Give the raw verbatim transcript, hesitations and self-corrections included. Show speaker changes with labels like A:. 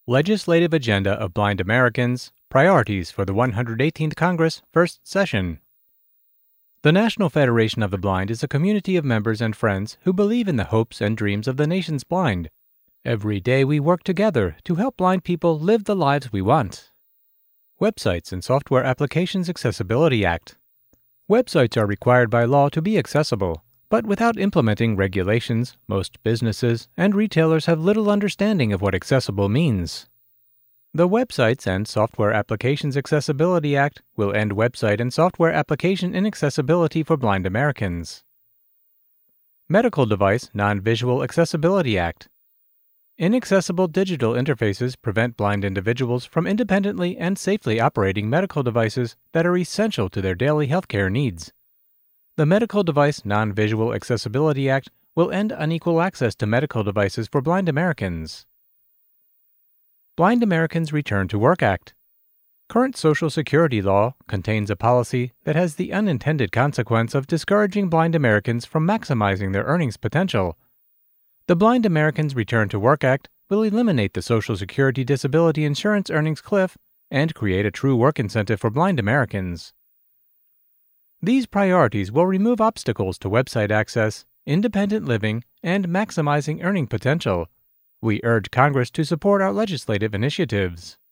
A: Legislative Agenda of Blind Americans, Priorities for the one hundred eighteenth Congress, First Session. The National Federation of the Blind is a community of members and friends who believe in the hopes and dreams of the nation's blind. Every day we work together to help blind people live the lives we want. Websites and Software Applications Accessibility Act. Websites are required by law to be accessible, but without implementing regulations, most businesses and retailers have little understanding of what accessible means. The Websites and Software Applications Accessibility Act will end website and software application inaccessibility for blind Americans. Medical Device Non-Visual Accessibility Act. Inaccessible digital interfaces prevent blind individuals from independently and safely operating medical devices that are essential to their daily healthcare needs. The Medical Device Non-Visual Accessibility Act will end unequal access to medical devices for blind Americans. Blind Americans Return to Work Act. Current Social Security law contains a policy that has the unintended consequence of discouraging blind Americans from maximizing their earnings potential. The Blind Americans Return to Work Act will eliminate the Social Security disability insurance earnings cliff and create a true work incentive for blind Americans. These priorities will remove obstacles to website access, independent living, and maximizing earning potential. We urge Congress to support our legislative initiatives.